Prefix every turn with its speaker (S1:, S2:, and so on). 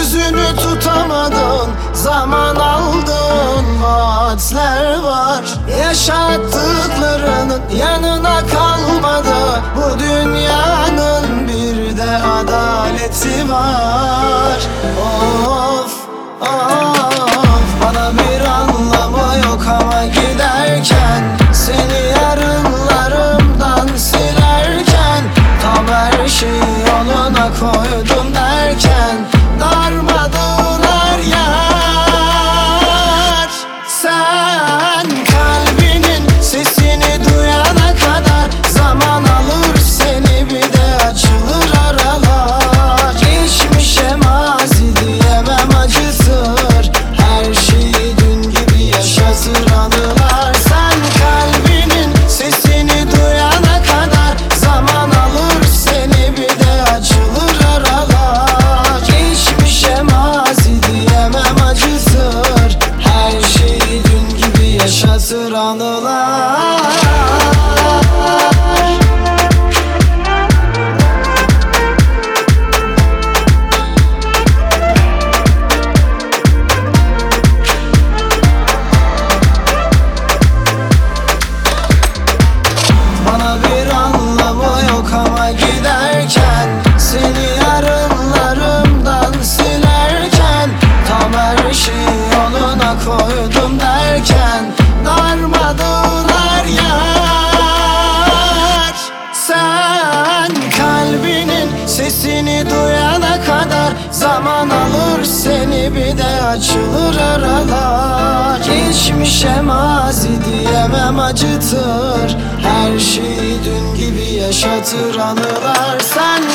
S1: Sözünü tutamadın, zaman aldın, vaatler var. Yaşattıklarının yanına kalmadı. Bu dünyanın bir de adaleti var. Of, of, bana bir anlamı yok ama giderken, seni yarınlarımdan silerken, tam her şeyi yoluna koydum derken, darmadılar yar. Sen kalbinin sesini duyana kadar zaman alır, seni bir de açılır aralar. Geçmişe mazi diyemem, acıtır, her şeyi dün gibi yaşatır anılar. Sen kalbinin sesini duyana kadar zaman alır, seni bir de açılır aralar. Geçmişe mazi diyemem, acıtır, her şeyi dün gibi yaşatır anılar. Bana bir anlamı yok ama giderken, seni yarınlarımdan silerken, tam her şeyi yoluna koydum derken, darmadılar yar. Sen kalbinin sesini duyana kadar zaman alır, seni bir de açılır aralar. Geçmişe mazi diyemem, acıtır, her şeyi dün gibi yaşatır anılar. Sen